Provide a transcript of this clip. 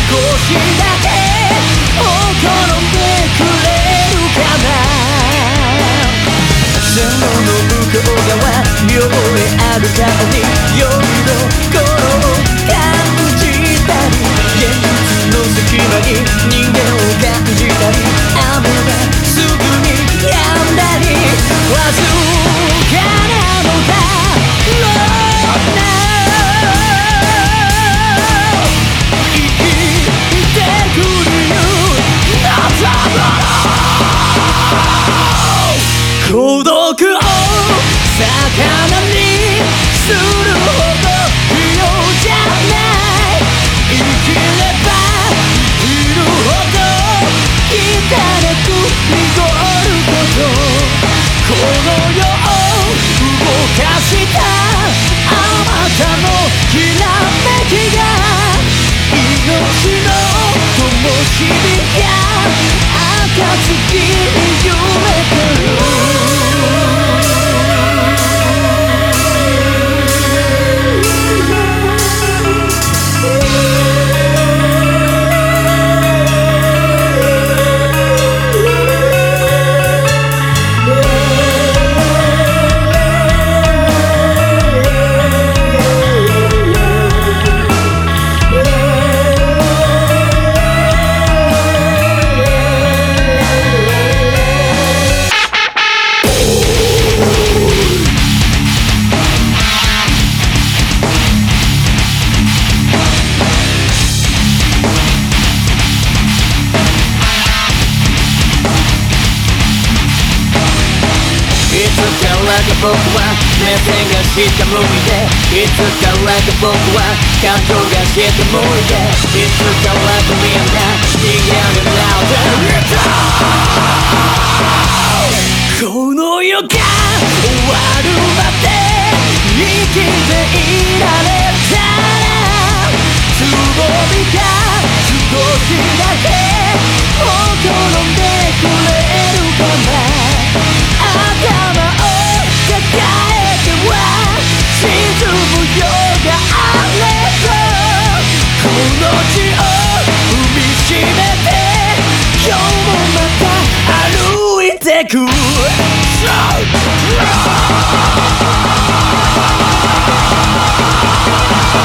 少しだけほころんでくれるかな。線路の向こう側見覚えある顔に夜の頃を感じたり、現実の隙間に人間を感じたり、雨がすぐに止んだり、わずかなのだろうな。生きてくる夏の孤独を魚にするほど不要じゃない。生きれば生きるほど汚く濁ること、この世を動かしたあまたのきらめきが、命の灯火が暁に揺れてる。僕は目線が下向いて、いつからか僕は感情が下向いて、いつからかみんな逃げるなってこの世が終わるまで生きていられたら、つぼみが少しだけほころんでくれるかな。頭を抱えては沈むようがあれば、この地を踏みしめて今日もまた歩いてく。So